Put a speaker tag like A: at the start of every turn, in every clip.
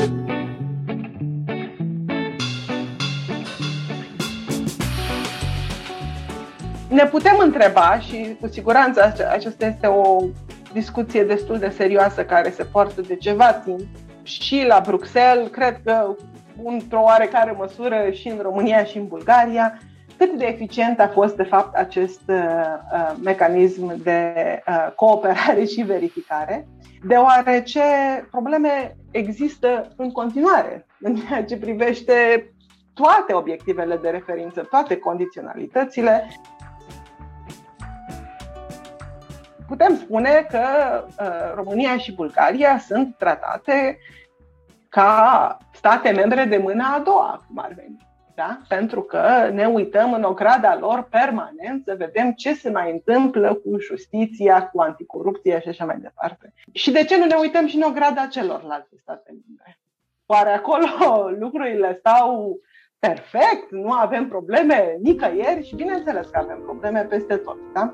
A: Ne putem întreba, și cu siguranță aceasta este o discuție destul de serioasă care se poartă de ceva timp și la Bruxelles, cred că într-o oarecare măsură și în România și în Bulgaria, cât de eficient a fost de fapt acest mecanism de cooperare și verificare, deoarece probleme există în continuare în ceea ce privește toate obiectivele de referință, toate condiționalitățile. Putem spune că România și Bulgaria sunt tratate ca state membre de mâna a doua, cum ar veni. Da? Pentru că ne uităm în ograda lor permanent să vedem ce se mai întâmplă cu justiția, cu anticorupția și așa mai departe. Și de ce nu ne uităm și în ograda celorlalte state membre? Oare acolo lucrurile stau perfect? Nu avem probleme nicăieri? Și bineînțeles că avem probleme peste tot, da?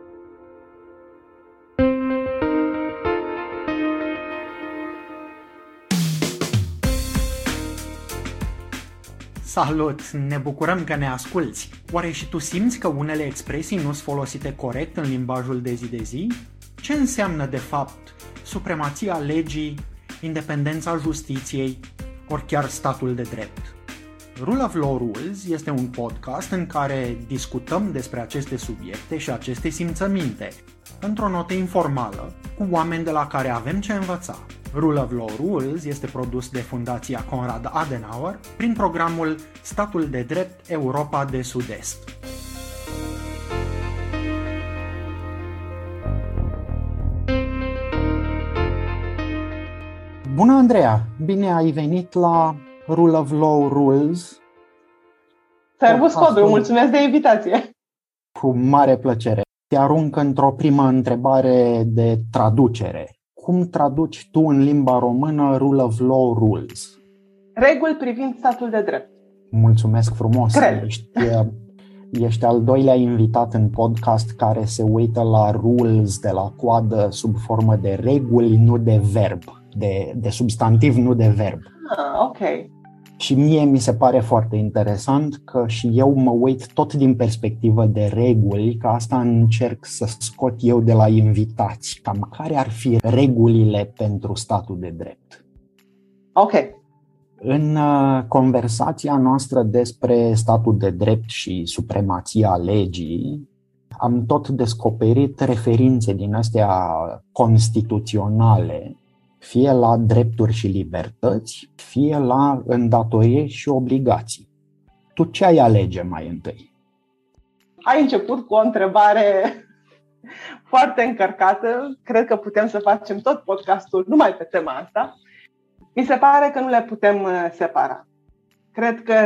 B: Salut! Ne bucurăm că ne asculți! Oare și tu simți că unele expresii nu sunt folosite corect în limbajul de zi de zi? Ce înseamnă de fapt supremația legii, independența justiției, ori chiar statul de drept? Rule of Law Rules este un podcast în care discutăm despre aceste subiecte și aceste simțăminte, într-o notă informală, cu oameni de la care avem ce învăța. Rule of Law Rules este produs de Fundația Konrad Adenauer prin programul Statul de Drept Europa de Sud-Est. Bună, Andreea! Bine ai venit la Rule of Law Rules.
A: Servus, Codru, mulțumesc de invitație!
B: Cu mare plăcere! Te arunc într-o primă întrebare de traducere. Cum traduci tu în limba română Rule of Law Rules?
A: Reguli privind statul de drept.
B: Mulțumesc frumos! Ești al doilea invitat în podcast care se uită la rules de la coadă sub formă de reguli, nu de verb. De substantiv, nu de verb.
A: Ok.
B: Și mie mi se pare foarte interesant că și eu mă uit tot din perspectivă de reguli, că asta încerc să scot eu de la invitați. Cam care ar fi regulile pentru statul de drept?
A: Ok.
B: În conversația noastră despre statul de drept și supremația legii, am tot descoperit referințe din astea constituționale, fie la drepturi și libertăți, fie la îndatoriri și obligații. Tu ce ai alege mai întâi?
A: Ai început cu o întrebare foarte încărcată. Cred că putem să facem tot podcastul numai pe tema asta. Mi se pare că nu le putem separa. Cred că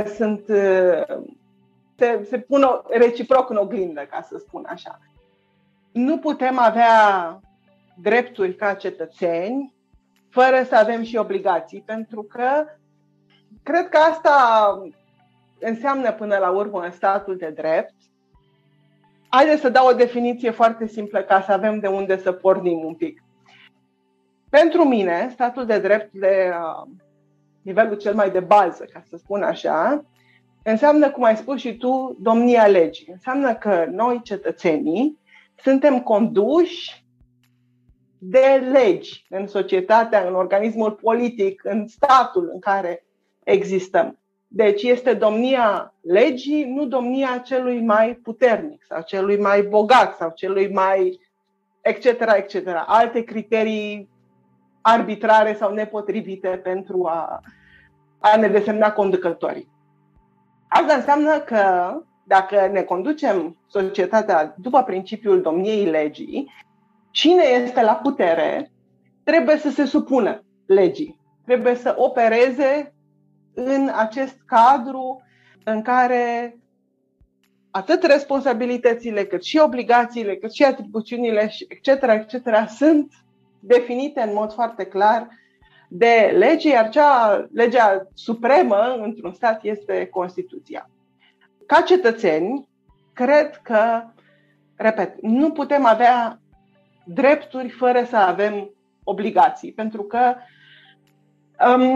A: se pun reciproc în oglindă, ca să spun așa. Nu putem avea drepturi ca cetățeni fără să avem și obligații, pentru că cred că asta înseamnă până la urmă în statul de drept. Haideți să dau o definiție foarte simplă ca să avem de unde să pornim un pic. Pentru mine, statul de drept de nivelul cel mai de bază, ca să spun așa, înseamnă, cum ai spus și tu, domnia legii. Înseamnă că noi, cetățenii, suntem conduși de legi în societatea, în organismul politic, în statul în care existăm. Deci este domnia legii, nu domnia celui mai puternic sau celui mai bogat sau celui mai etc., etc. Alte criterii arbitrare sau nepotrivite pentru a ne desemna conducătorii. Asta înseamnă că dacă ne conducem societatea după principiul domniei legii, cine este la putere trebuie să se supună legii, trebuie să opereze în acest cadru în care atât responsabilitățile, cât și obligațiile, cât și atribuțiunile, etc., etc., sunt definite în mod foarte clar de lege, iar legea supremă într-un stat este Constituția. Ca cetățeni, cred că, repet, nu putem avea drepturi fără să avem obligații, pentru că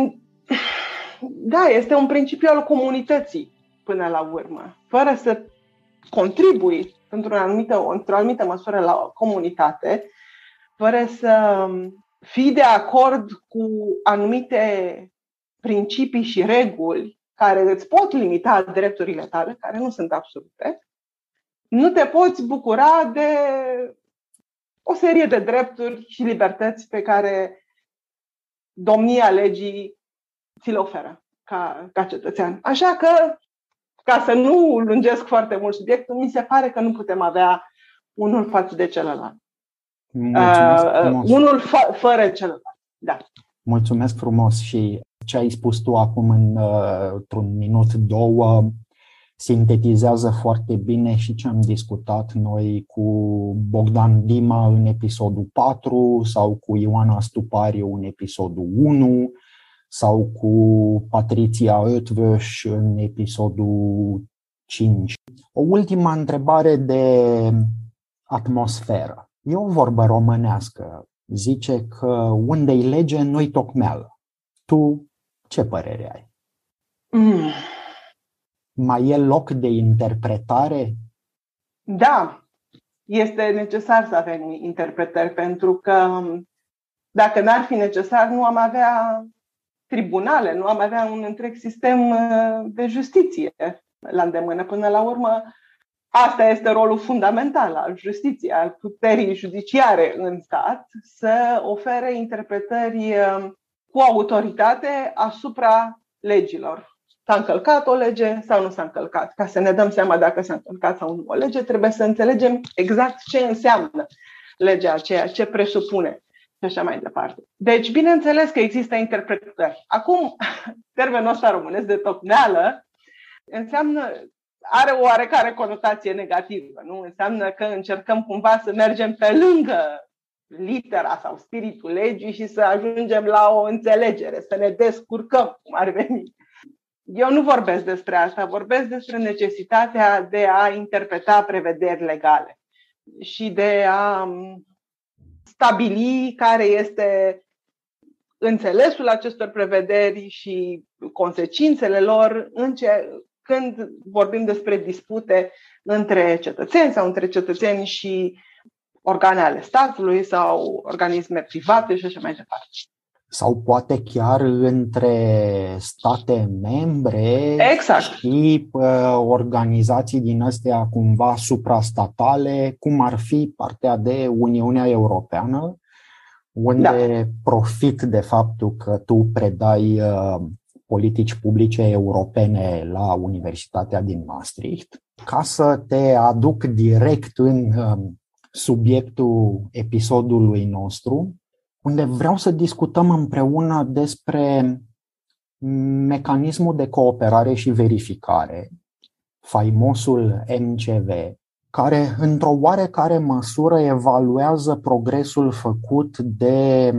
A: Da, este un principiu al comunității până la urmă. Fără să contribui într-o anumită măsură la comunitate, fără să fii de acord cu anumite principii și reguli care îți pot limita drepturile tale, care nu sunt absolute, nu te poți bucura de o serie de drepturi și libertăți pe care domnia legii ți le oferă ca cetățean. Așa că, ca să nu lungesc foarte mult subiectul, mi se pare că nu putem avea unul față de celălalt. Unul fără celălalt. Da.
C: Mulțumesc frumos și ce ai spus tu acum într-un minut, două, sintetizează foarte bine și ce am discutat noi cu Bogdan Dima în episodul 4 sau cu Ioana Stupariu în episodul 1 sau cu Patricia Oetvös în episodul 5. O ultimă întrebare de atmosferă. E o vorbă românească. Zice că unde-i lege, nu-i tocmeală. Tu ce părere ai? Mai e loc de interpretare?
A: Da, este necesar să avem interpretări, pentru că dacă n-ar fi necesar, nu am avea tribunale, nu am avea un întreg sistem de justiție la îndemână. Până la urmă, asta este rolul fundamental al justiției, al puterii judiciare în stat, să ofere interpretări cu autoritate asupra legilor. S-a încălcat o lege sau nu s-a încălcat? Ca să ne dăm seama dacă s-a încălcat sau nu o lege, trebuie să înțelegem exact ce înseamnă legea aceea, ce presupune și așa mai departe. Deci, bineînțeles că există interpretări. Acum, termenul ăsta românesc de tocmeală are o oarecare conotație negativă, nu? Înseamnă că încercăm cumva să mergem pe lângă litera sau spiritul legii și să ajungem la o înțelegere, să ne descurcăm, cum ar veni. Eu nu vorbesc despre asta, vorbesc despre necesitatea de a interpreta prevederi legale și de a stabili care este înțelesul acestor prevederi și consecințele lor când vorbim despre dispute între cetățeni sau între cetățeni și organe ale statului sau organisme private și așa mai departe.
C: Sau poate chiar între state membre.
A: Exact.
C: Și organizații din astea cumva suprastatale, cum ar fi partea de Uniunea Europeană, unde profit de faptul că tu predai politici publice europene la Universitatea din Maastricht, ca să te aduc direct în subiectul episodului nostru, unde vreau să discutăm împreună despre mecanismul de cooperare și verificare, faimosul MCV, care într-o oarecare măsură evaluează progresul făcut de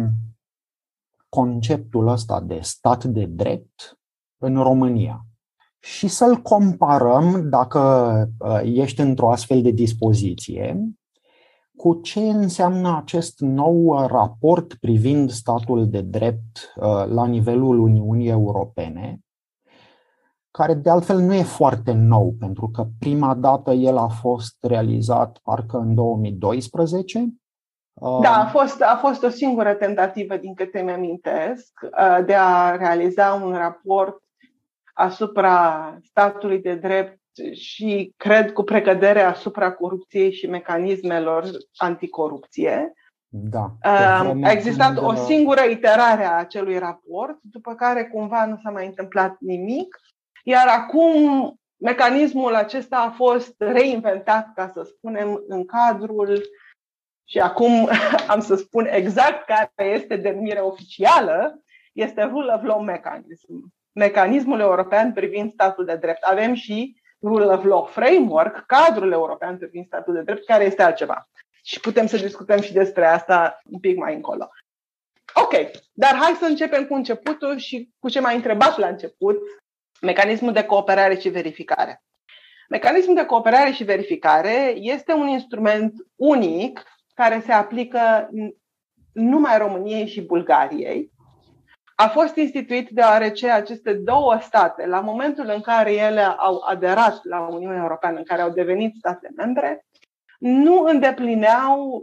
C: conceptul ăsta de stat de drept în România. Și să-l comparăm, dacă ești într-o astfel de dispoziție, cu ce înseamnă acest nou raport privind statul de drept la nivelul Uniunii Europene, care de altfel nu e foarte nou, pentru că prima dată el a fost realizat parcă în 2012.
A: Da, a fost o singură tentativă, din câte mi-amintesc, de a realiza un raport asupra statului de drept și, cred, cu precădere asupra corupției și mecanismelor anticorupție.
C: Da.
A: A existat o singură iterare a acelui raport, după care cumva nu s-a mai întâmplat nimic, iar acum mecanismul acesta a fost reinventat, ca să spunem, în cadrul, și acum am să spun exact care este denumirea oficială, este Rule of Law Mechanism, mecanismul european privind statul de drept. Avem și Rule of Law Framework, cadrul european privind statul de drept, care este altceva. Și putem să discutăm și despre asta un pic mai încolo. Ok, dar hai să începem cu începutul și cu ce m-ai întrebat la început, mecanismul de cooperare și verificare. Mecanismul de cooperare și verificare este un instrument unic care se aplică numai României și Bulgariei, a fost instituit deoarece aceste două state, la momentul în care ele au aderat la Uniunea Europeană, în care au devenit state membre, nu îndeplineau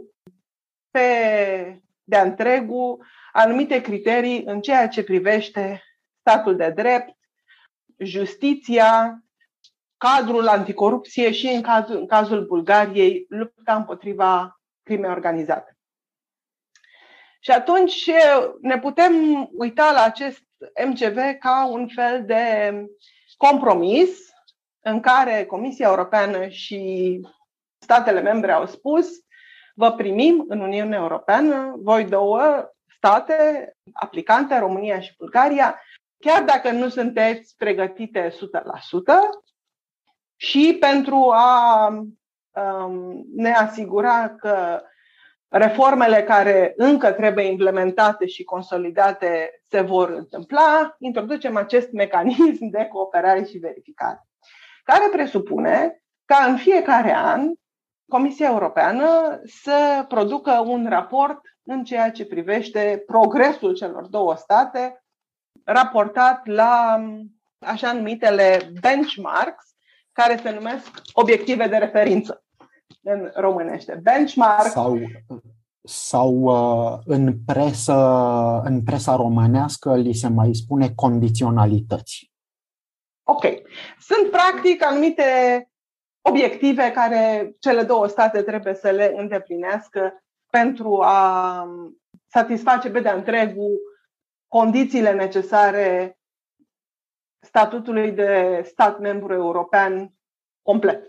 A: de-a întregul anumite criterii în ceea ce privește statul de drept, justiția, cadrul anticorupție și, în cazul Bulgariei, lupta împotriva crimei organizate. Și atunci ne putem uita la acest MCV ca un fel de compromis în care Comisia Europeană și statele membre au spus: vă primim în Uniunea Europeană, voi două state aplicante, România și Bulgaria, chiar dacă nu sunteți pregătite 100%, și pentru a ne asigura că reformele care încă trebuie implementate și consolidate se vor întâmpla, introducem acest mecanism de cooperare și verificare, care presupune ca în fiecare an Comisia Europeană să producă un raport în ceea ce privește progresul celor două state, raportat la așa numitele benchmarks, care se numesc obiective de referință în românește. Benchmark
C: sau în presa românească li se mai spune condiționalități.
A: Ok. Sunt practic anumite obiective care cele două state trebuie să le îndeplinească pentru a satisface pe de-a întregul condițiile necesare statutului de stat membru european complet.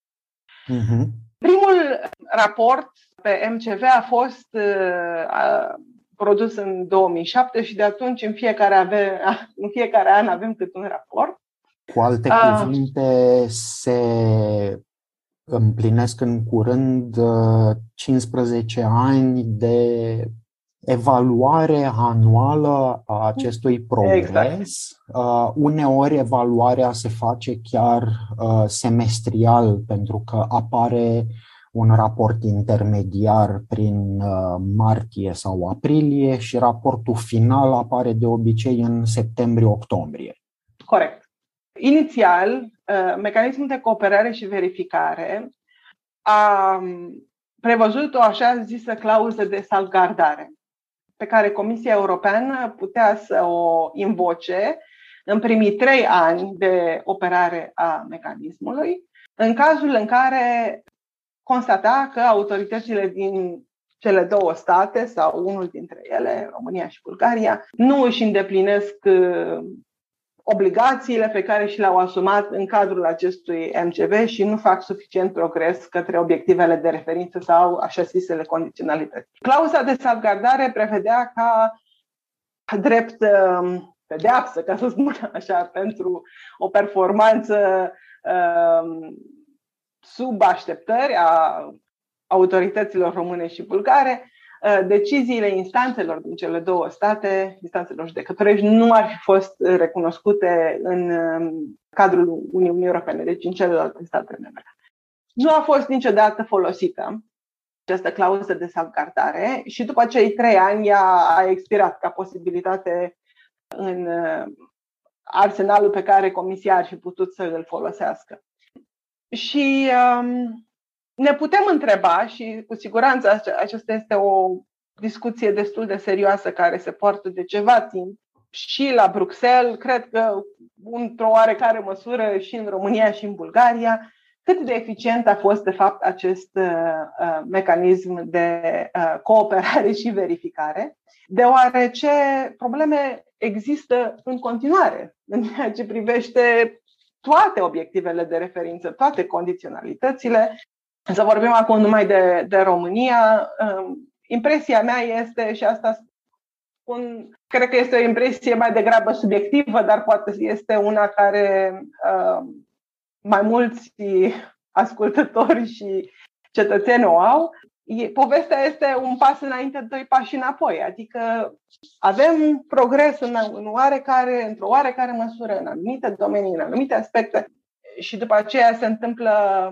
A: Primul raport pe MCV a fost produs în 2007 și de atunci în fiecare an avem cât un raport.
C: Cu alte cuvinte, se împlinesc în curând 15 ani de evaluare anuală a acestui progres. Exact. Uneori evaluarea se face chiar semestrial, pentru că apare un raport intermediar prin martie sau aprilie și raportul final apare de obicei în septembrie-octombrie.
A: Corect. Inițial, mecanismul de cooperare și verificare a prevăzut o așa zisă clauză de salvgardare, pe care Comisia Europeană putea să o invoce în primii 3 ani de operare a mecanismului, în cazul în care constata că autoritățile din cele două state sau unul dintre ele, România și Bulgaria, nu își îndeplinesc obligațiile pe care și le-au asumat în cadrul acestui MCV și nu fac suficient progres către obiectivele de referință sau așa zisele condiționalități. Clauza de salvgardare prevedea ca drept pedeapsă, ca să spun așa, pentru o performanță sub așteptări a autorităților române și bulgare, deciziile instanțelor din cele două state, instanțelor judecătorești, nu ar fi fost recunoscute în cadrul Uniunii Europene, deci în celelalte state membre. Nu a fost niciodată folosită această clauză de salvgardare și după cei 3 ani ea a expirat ca posibilitate în arsenalul pe care Comisia ar fi putut să îl folosească. Și ne putem întreba, și cu siguranță aceasta este o discuție destul de serioasă care se poartă de ceva timp și la Bruxelles, cred că într-o oarecare măsură și în România și în Bulgaria, cât de eficient a fost de fapt acest mecanism de cooperare și verificare, deoarece probleme există în continuare în ceea ce privește toate obiectivele de referință, toate condiționalitățile. Să vorbim acum numai de România. Impresia mea este, și asta spun, cred că este o impresie mai degrabă subiectivă, dar poate este una care mai mulți ascultători și cetățeni o au. Povestea este un pas înainte, 2 pași înapoi. Adică avem progres într-o oarecare măsură, în anumite domenii, în anumite aspecte, și după aceea se întâmplă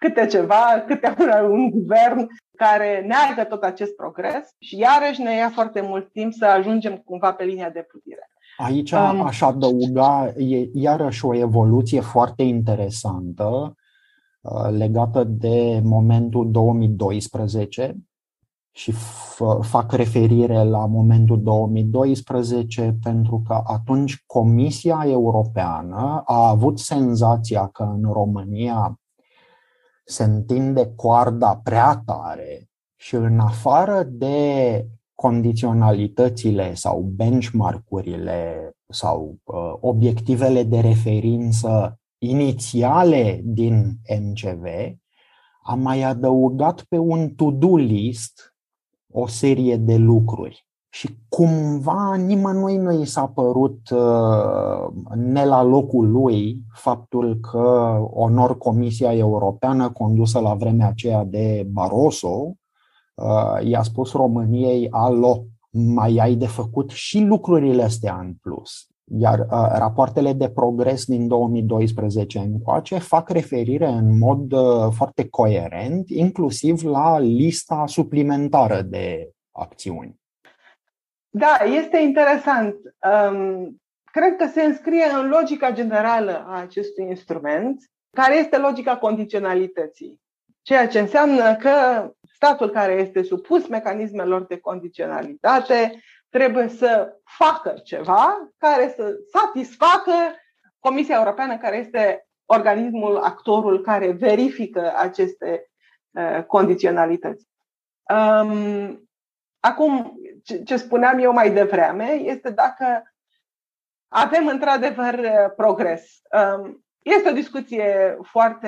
A: câte ceva, un guvern care neagă tot acest progres și iarăși ne ia foarte mult timp să ajungem cumva pe linia de plutire.
C: Aici aș adăuga iarăși o evoluție foarte interesantă legată de momentul 2012 și fac referire la momentul 2012 pentru că atunci Comisia Europeană a avut senzația că în România se întinde coarda prea tare și în afară de condiționalitățile sau benchmark-urile sau obiectivele de referință inițiale din MCV, am mai adăugat pe un to-do list o serie de lucruri. Și cumva nimănui nu i s-a părut ne la locul lui faptul că onor Comisia Europeană, condusă la vremea aceea de Barroso, i-a spus României: alo, mai ai de făcut și lucrurile astea în plus. Iar rapoartele de progres din 2012 încoace fac referire în mod foarte coerent, inclusiv la lista suplimentară de acțiuni.
A: Da, este interesant. Cred că se înscrie în logica generală a acestui instrument, care este logica condiționalității. Ceea ce înseamnă că statul care este supus mecanismelor de condiționalitate trebuie să facă ceva care să satisfacă Comisia Europeană, care este organismul, actorul care verifică aceste condiționalități. Acum, ce spuneam eu mai devreme este dacă avem într-adevăr progres. Este o discuție foarte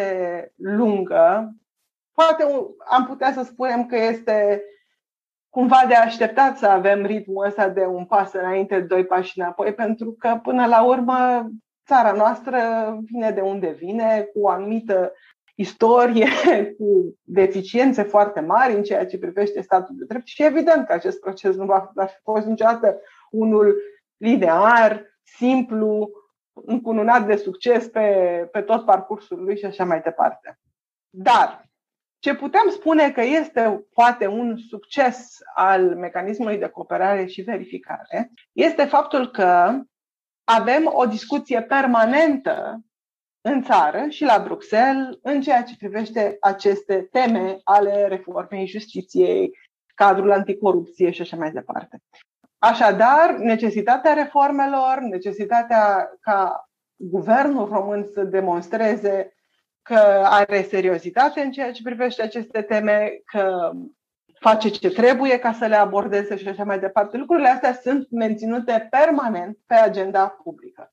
A: lungă. Poate am putea să spunem că este cumva de așteptat să avem ritmul ăsta de un pas înainte, doi pași înapoi, pentru că până la urmă țara noastră vine de unde vine, cu o anumită istorie, cu deficiențe foarte mari în ceea ce privește statul de drept și evident că acest proces nu va fi fost niciodată unul linear, simplu, încununat de succes pe tot parcursul lui și așa mai departe. Dar ce putem spune că este poate un succes al mecanismului de cooperare și verificare este faptul că avem o discuție permanentă în țară și la Bruxelles în ceea ce privește aceste teme ale reformei justiției, cadrul anticorupție și așa mai departe. Așadar, necesitatea reformelor, necesitatea ca guvernul român să demonstreze că are seriozitate în ceea ce privește aceste teme, că face ce trebuie ca să le abordeze și așa mai departe. Lucrurile astea sunt menținute permanent pe agenda publică.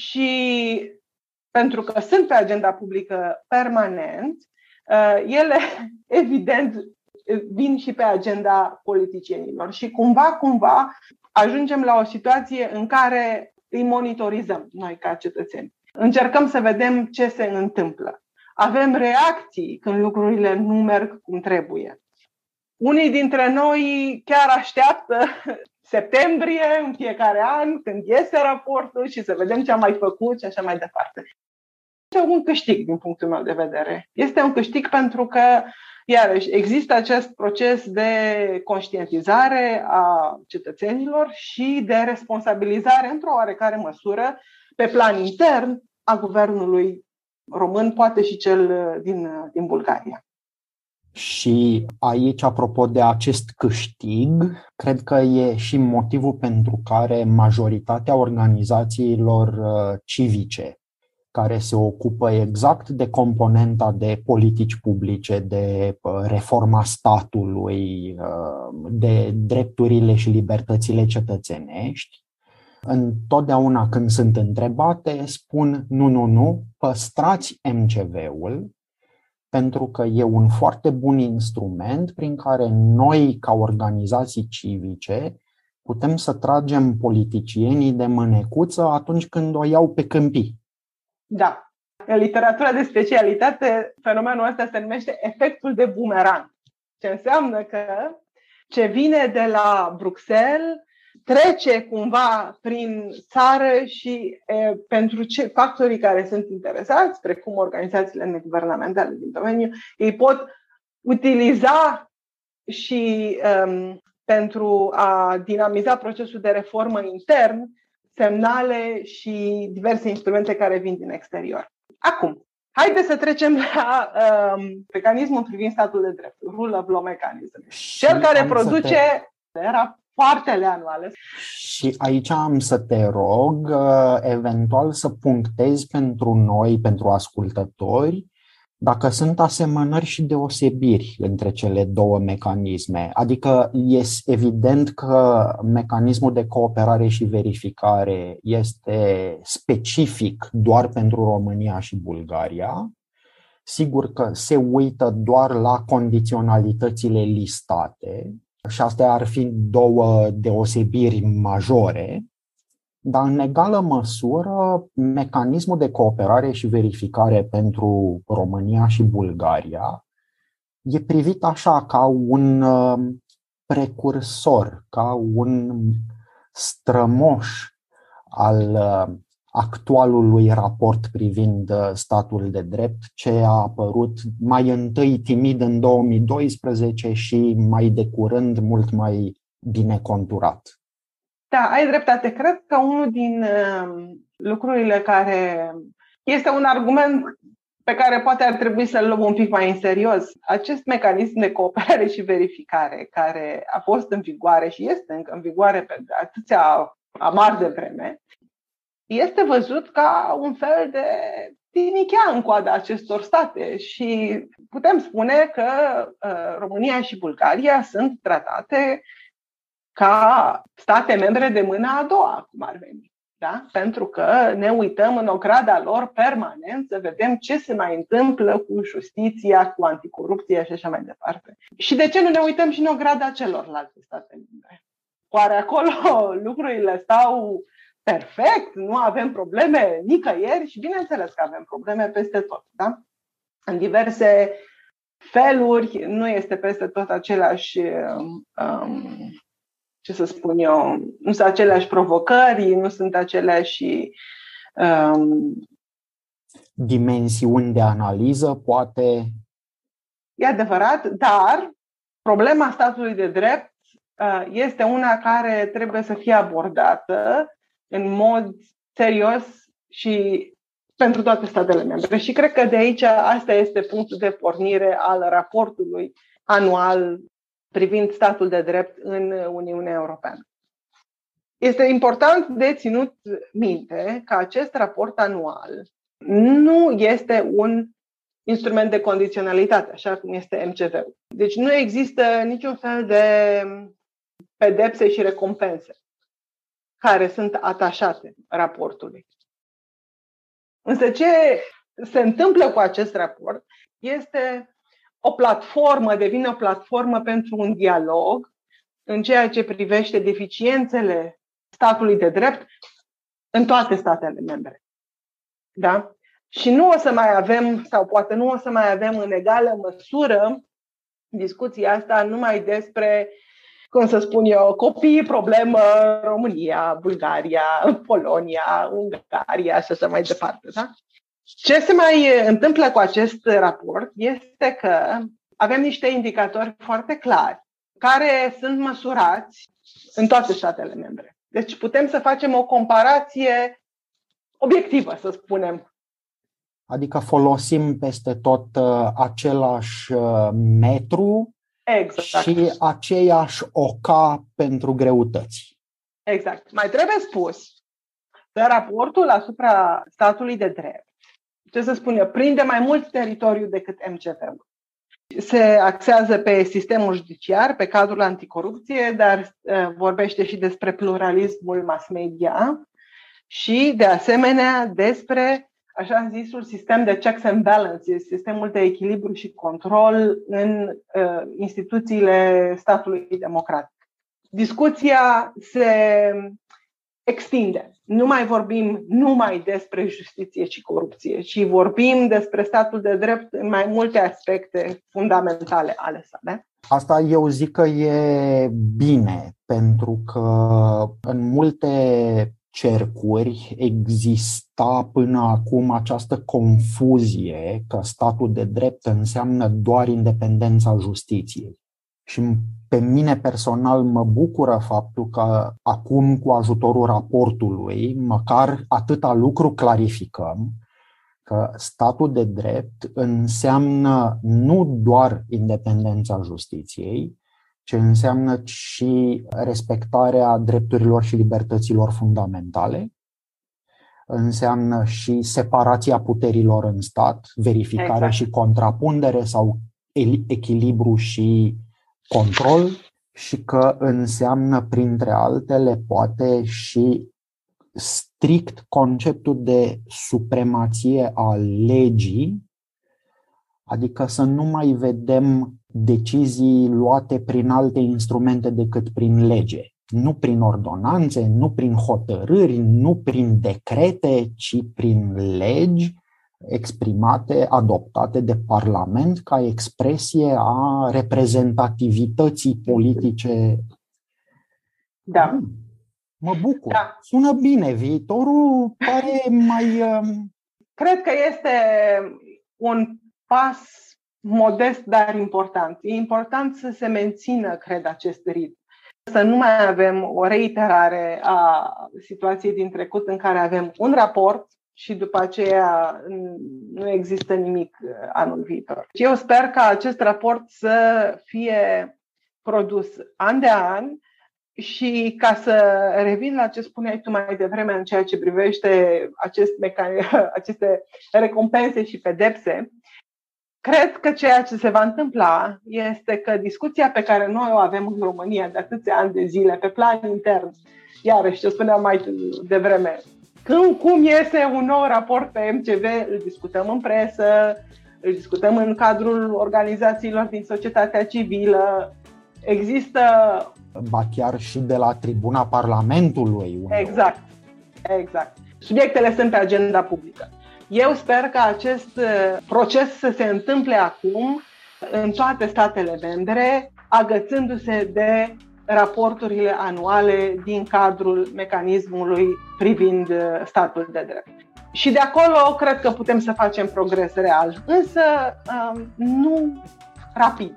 A: Și pentru că sunt pe agenda publică permanent, ele, evident, vin și pe agenda politicienilor. Și cumva ajungem la o situație în care îi monitorizăm noi ca cetățeni. Încercăm să vedem ce se întâmplă. Avem reacții când lucrurile nu merg cum trebuie. Unii dintre noi chiar așteaptă septembrie în fiecare an, când iese raportul și să vedem ce am mai făcut și așa mai departe. Este un câștig din punctul meu de vedere. Este un câștig pentru că, iarăși, există acest proces de conștientizare a cetățenilor și de responsabilizare, într-o oarecare măsură, pe plan intern a guvernului român, poate și cel din Bulgaria.
C: Și aici, apropo de acest câștig, cred că e și motivul pentru care majoritatea organizațiilor civice care se ocupă exact de componenta de politici publice, de reforma statului, de drepturile și libertățile cetățenești, întotdeauna când sunt întrebate, spun nu, păstrați MCV-ul, pentru că e un foarte bun instrument prin care noi, ca organizații civice, putem să tragem politicienii de mânecuță atunci când o iau pe câmpii.
A: Da. În literatura de specialitate, fenomenul ăsta se numește efectul de bumerang. Ce înseamnă că ce vine de la Bruxelles trece cumva prin țară și pentru factorii care sunt interesați, precum organizațiile neguvernamentale din domeniu, ei pot utiliza și pentru a dinamiza procesul de reformă intern, semnale și diverse instrumente care vin din exterior. Acum, haideți să trecem la mecanismul privind statul de drept, rule of law mechanism. Cel care produce rapoartele anuale.
C: Și aici am să te rog, eventual, să punctezi pentru noi, pentru ascultători, dacă sunt asemănări și deosebiri între cele două mecanisme. Adică este evident că mecanismul de cooperare și verificare este specific doar pentru România și Bulgaria. Sigur că se uită doar la condiționalitățile listate și astea ar fi două deosebiri majore. Dar în egală măsură, mecanismul de cooperare și verificare pentru România și Bulgaria e privit așa, ca un precursor, ca un strămoș al actualului raport privind statul de drept, ce a apărut mai întâi timid în 2012 și mai de curând mult mai bine conturat.
A: Da, ai dreptate. Cred că unul din lucrurile care este un argument pe care poate ar trebui să-l luăm un pic mai în serios, acest mecanism de cooperare și verificare care a fost în vigoare și este încă în vigoare pe atâția amar de vreme, este văzut ca un fel de tinichea în coada acestor state și putem spune că România și Bulgaria sunt tratate ca state membre de mâna a doua, cum ar veni. Da? Pentru că ne uităm în ograda lor permanent să vedem ce se mai întâmplă cu justiția, cu anticorupția și așa mai departe. Și de ce nu ne uităm și în ograda celorlalte state membre? Oare acolo lucrurile stau perfect? Nu avem probleme nicăieri? Și bineînțeles că avem probleme peste tot. Da? În diverse feluri, nu este peste tot același... ce să spun eu, nu sunt aceleași provocări, nu sunt aceleași
C: dimensiuni de analiză, poate.
A: E adevărat, dar problema statului de drept este una care trebuie să fie abordată în mod serios și pentru toate statele membre. Și cred că de aici asta este punctul de pornire al raportului anual privind statul de drept în Uniunea Europeană. Este important de ținut minte că acest raport anual nu este un instrument de condiționalitate, așa cum este MCV-ul. Deci nu există niciun fel de pedepse și recompense care sunt atașate raportului. Însă ce se întâmplă cu acest raport este devine o platformă pentru un dialog în ceea ce privește deficiențele statului de drept în toate statele membre. Da? Și nu o să mai avem, sau poate nu o să mai avem în egală măsură discuția asta numai despre, cum să spun eu, copii, problemă, România, Bulgaria, Polonia, Ungaria și așa mai departe. Da? Ce se mai întâmplă cu acest raport este că avem niște indicatori foarte clari care sunt măsurați în toate statele membre. Deci putem să facem o comparație obiectivă, să spunem.
C: Adică folosim peste tot același metru, exact, și aceeași oca pentru greutăți.
A: Exact. Mai trebuie spus că raportul asupra statului de drept, ce să spun eu, prinde mai mult teritoriu decât MCV-ul. Se axează pe sistemul judiciar, pe cadrul anticorupție, dar vorbește și despre pluralismul mass media și, de asemenea, despre așa zisul sistem de checks and balances, sistemul de echilibru și control în instituțiile statului democratic. Discuția se extinde. Nu mai vorbim numai despre justiție și corupție, ci vorbim despre statul de drept în mai multe aspecte fundamentale ale sale.
C: Asta eu zic că e bine, pentru că în multe cercuri exista până acum această confuzie că statul de drept înseamnă doar independența justiției. Și pe mine personal mă bucură faptul că acum, cu ajutorul raportului, măcar atâta lucru clarificăm, că statul de drept înseamnă nu doar independența justiției, ci înseamnă și respectarea drepturilor și libertăților fundamentale, înseamnă și separația puterilor în stat, verificare exact. Și contrapundere sau echilibru și control, și că înseamnă, printre altele, poate și strict conceptul de supremație a legii, adică să nu mai vedem decizii luate prin alte instrumente decât prin lege. Nu prin ordonanțe, nu prin hotărâri, nu prin decrete, ci prin legi exprimate, adoptate de Parlament ca expresie a reprezentativității politice.
A: Da.
C: Mă bucur. Da. Sună bine. Viitorul pare mai...
A: Cred că este un pas modest, dar important. E important să se mențină, cred, acest ritm. Să nu mai avem o reiterare a situației din trecut în care avem un raport și după aceea nu există nimic anul viitor. Eu sper ca acest raport să fie produs an de an și, ca să revin la ce spuneai tu mai devreme în ceea ce privește aceste recompense și pedepse, cred că ceea ce se va întâmpla este că discuția pe care noi o avem în România de atâția ani de zile, pe plan intern, iarăși ce spuneam mai devreme, cum iese un nou raport pe MCV, îl discutăm în presă, îl discutăm în cadrul organizațiilor din societatea civilă, există...
C: Ba chiar și de la tribuna Parlamentului.
A: Exact. Subiectele sunt pe agenda publică. Eu sper că acest proces să se întâmple acum în toate statele membre, agățându-se de raporturile anuale din cadrul mecanismului privind statul de drept. Și de acolo cred că putem să facem progres real, însă nu rapid.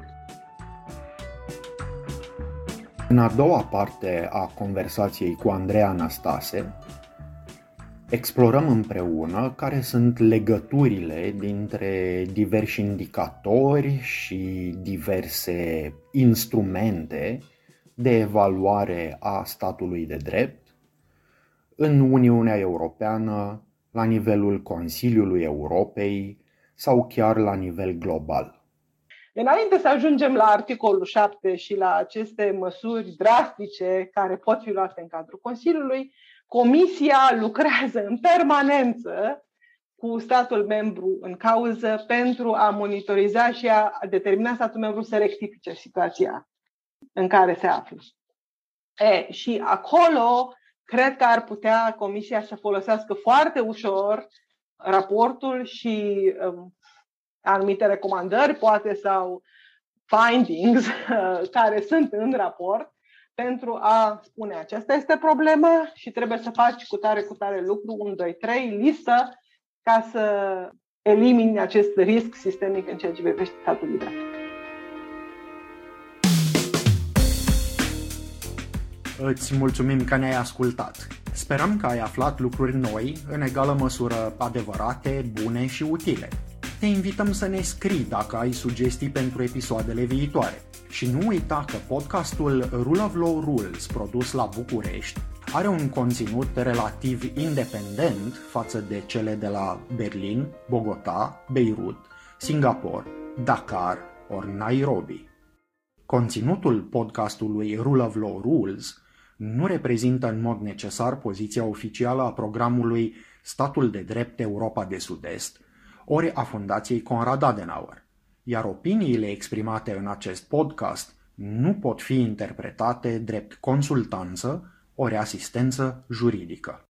D: În a doua parte a conversației cu Andreea Năstase, explorăm împreună care sunt legăturile dintre diversi indicatori și diverse instrumente de evaluare a statului de drept în Uniunea Europeană, la nivelul Consiliului Europei sau chiar la nivel global.
A: Înainte să ajungem la articolul 7 și la aceste măsuri drastice care pot fi luate în cadrul Consiliului, Comisia lucrează în permanență cu statul membru în cauză pentru a monitoriza și a determina statul membru să rectifice situația în care se află. Și acolo cred că ar putea Comisia să folosească foarte ușor raportul și anumite recomandări, poate, sau findings care sunt în raport, pentru a spune aceasta este problema și trebuie să faci cu tare lucru, 1, 2, 3, listă, ca să elimini acest risc sistemic în ceea ce privește statul de drept.
B: Îți mulțumim că ne-ai ascultat. Sperăm că ai aflat lucruri noi, în egală măsură adevărate, bune și utile. Te invităm să ne scrii dacă ai sugestii pentru episoadele viitoare. Și nu uita că podcastul Rule of Law Rules, produs la București, are un conținut relativ independent față de cele de la Berlin, Bogota, Beirut, Singapore, Dakar ori Nairobi. Conținutul podcastului Rule of Law Rules nu reprezintă în mod necesar poziția oficială a programului Statul de Drept Europa de Sud-Est, ori a Fundației Konrad Adenauer, iar opiniile exprimate în acest podcast nu pot fi interpretate drept consultanță ori asistență juridică.